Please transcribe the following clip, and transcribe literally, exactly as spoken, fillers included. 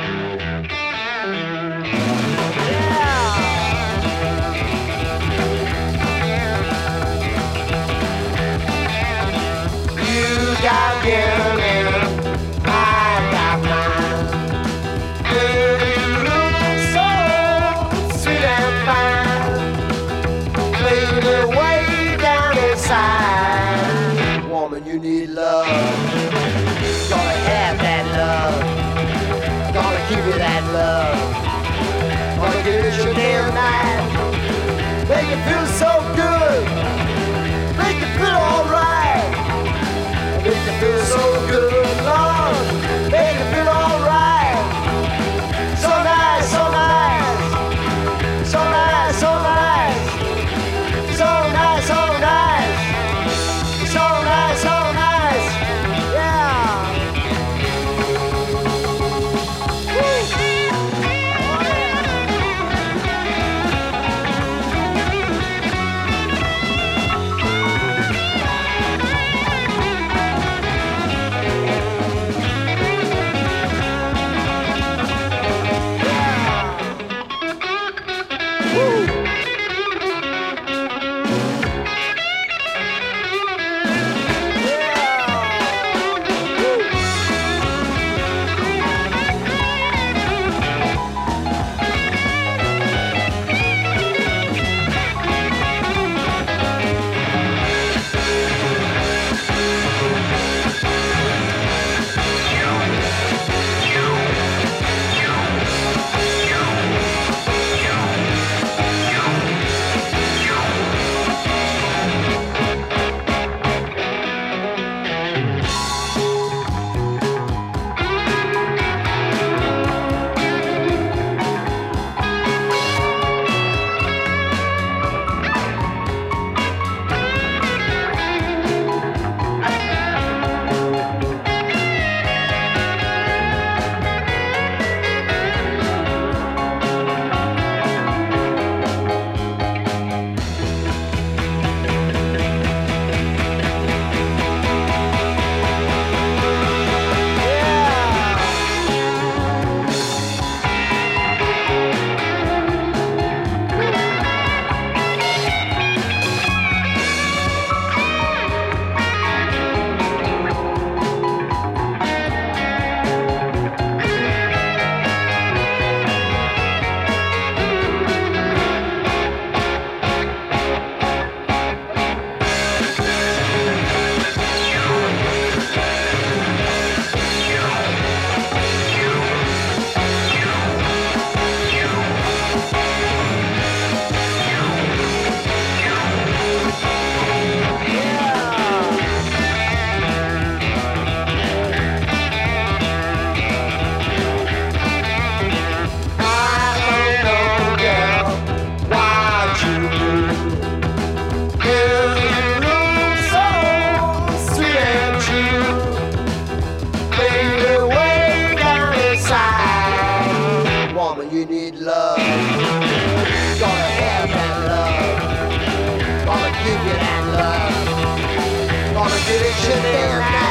Got you, I got mine. Girl, you look so sweet and fine. Baby, way down inside. Woman, you need love. Gonna have that love. Gonna give you that love. Gonna give it your damn night. Make you feel so good. Make you feel alright. Make you feel so good, Lord. Make you feel alright. So nice, so nice. So nice, so nice. So nice, so nice. So nice, so nice. Yeah. Woo. You need love. Gonna have that love. Gonna give you that love. Gonna give it your damn night.